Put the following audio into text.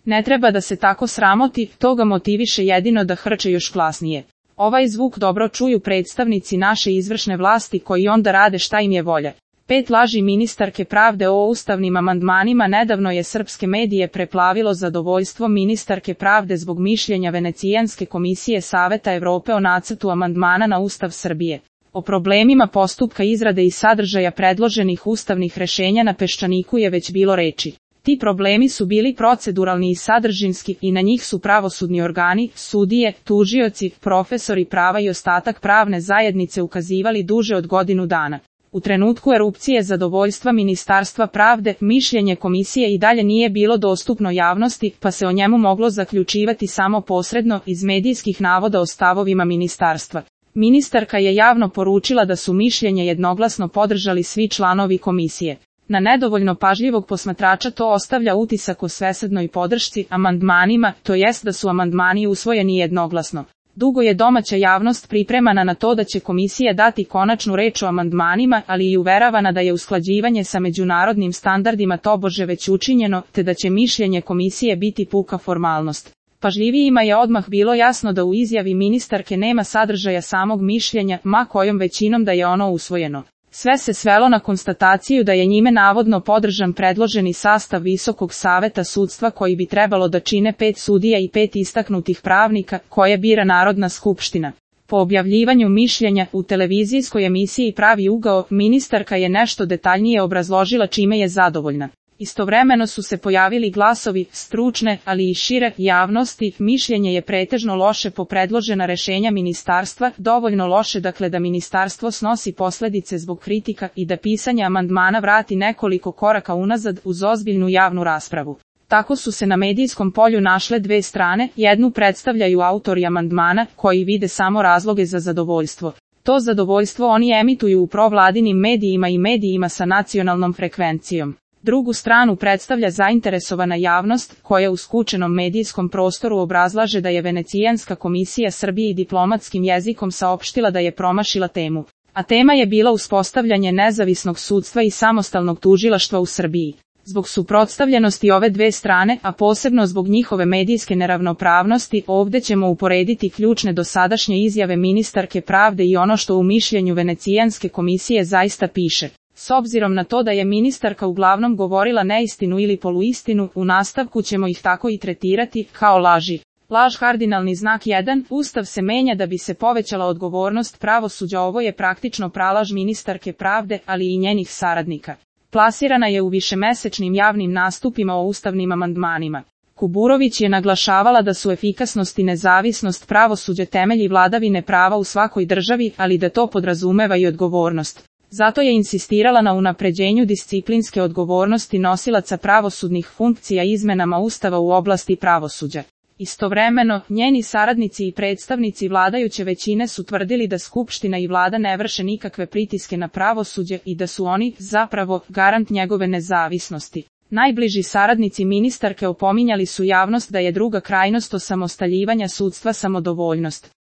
Ne treba da se tako sramoti, to ga motiviše jedino da hrče još glasnije. Ovaj zvuk dobro čuju predstavnici naše izvršne vlasti koji onda rade šta im je volja. 5 laži ministarke pravde o ustavnim amandmanima. Nedavno je srpske medije preplavilo zadovoljstvo ministarke pravde zbog mišljenja Venecijanske komisije Saveta Evrope o nacrtu amandmana na Ustav Srbije. O problemima postupka izrade i sadržaja predloženih ustavnih rešenja na Peščaniku je već bilo reči. Ti problemi su bili proceduralni i sadržinski i na njih su pravosudni organi, sudije, tužioci, profesori prava i ostatak pravne zajednice ukazivali duže od godinu dana. U trenutku erupcije zadovoljstva Ministarstva pravde, mišljenje komisije i dalje nije bilo dostupno javnosti, pa se o njemu moglo zaključivati samo posredno iz medijskih navoda o stavovima ministarstva. Ministarka je javno poručila da su mišljenje jednoglasno podržali svi članovi komisije. Na nedovoljno pažljivog posmatrača to ostavlja utisak o svesrdnoj podršci amandmanima, to jest da su amandmani usvojeni jednoglasno. Dugo je domaća javnost pripremana na to da će komisija dati konačnu reč o amandmanima, ali i uveravana da je usklađivanje sa međunarodnim standardima tobože već učinjeno, te da će mišljenje komisije biti puka formalnost. Pažljivijima je odmah bilo jasno da u izjavi ministarke nema sadržaja samog mišljenja, ma kojom većinom da je ono usvojeno. Sve se svelo na konstataciju da je njime navodno podržan predloženi sastav Visokog saveta sudstva koji bi trebalo da čine 5 sudija i 5 istaknutih pravnika, koje bira Narodna skupština. Po objavljivanju mišljenja u televizijskoj emisiji Pravi ugao, ministarka je nešto detaljnije obrazložila čime je zadovoljna. Istovremeno su se pojavili glasovi stručne, ali i šire javnosti. Mišljenje je pretežno loše po predložena rešenja ministarstva, dovoljno loše dakle da ministarstvo snosi posledice zbog kritika i da pisanje amandmana vrati nekoliko koraka unazad uz ozbiljnu javnu raspravu. Tako su se na medijskom polju našle dve strane, jednu predstavljaju autori amandmana, koji vide samo razloge za zadovoljstvo. To zadovoljstvo oni emituju u provladinim medijima i medijima sa nacionalnom frekvencijom. Drugu stranu predstavlja zainteresovana javnost, koja u skučenom medijskom prostoru obrazlaže da je Venecijanska komisija Srbiji diplomatskim jezikom saopštila da je promašila temu. A tema je bila uspostavljanje nezavisnog sudstva i samostalnog tužilaštva u Srbiji. Zbog suprotstavljenosti ove dve strane, a posebno zbog njihove medijske neravnopravnosti, ovdje ćemo uporediti ključne dosadašnje izjave ministarke pravde i ono što u mišljenju Venecijanske komisije zaista piše. S obzirom na to da je ministarka uglavnom govorila neistinu ili poluistinu, u nastavku ćemo ih tako i tretirati, kao laži. Laž kardinalni znak 1. Ustav se menja da bi se povećala odgovornost pravosuđa. Ovo je praktično pralaž ministarke pravde, ali i njenih saradnika. Plasirana je u višemesečnim javnim nastupima o ustavnim amandmanima. Kuburović je naglašavala da su efikasnost i nezavisnost pravosuđa temelji vladavine prava u svakoj državi, ali da to podrazumeva i odgovornost. Zato je insistirala na unapređenju disciplinske odgovornosti nosilaca pravosudnih funkcija izmenama Ustava u oblasti pravosuđa. Istovremeno, njeni saradnici i predstavnici vladajuće većine su tvrdili da Skupština i vlada ne vrše nikakve pritiske na pravosuđe i da su oni, zapravo, garant njegove nezavisnosti. Najbliži saradnici ministarke opominjali su javnost da je druga krajnost osamostaljivanja sudstva samodovoljnost.